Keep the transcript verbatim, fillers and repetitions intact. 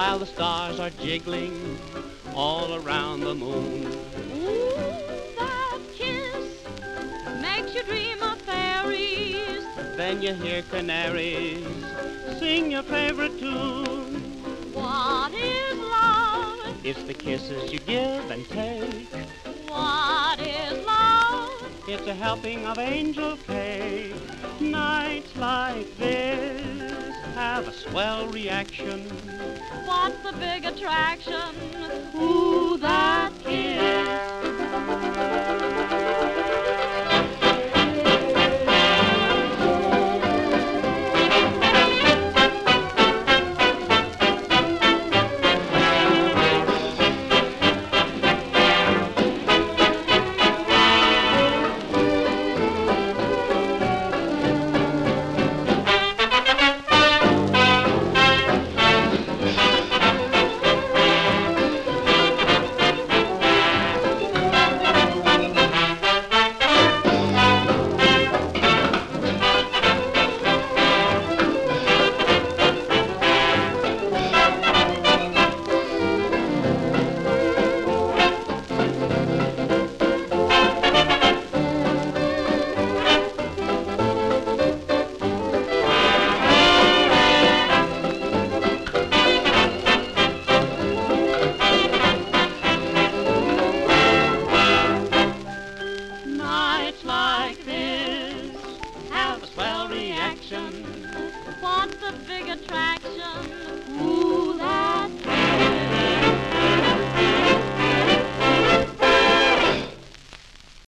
while the stars are jiggling all around the moon. Ooh, that kiss makes you dream of fairies. Then you hear canaries sing your favorite tune. What is love? It's the kisses you give and take. What is love? It's a helping of angel cake. Nights like this have a swell reaction. What's the big attraction? Ooh, that kiss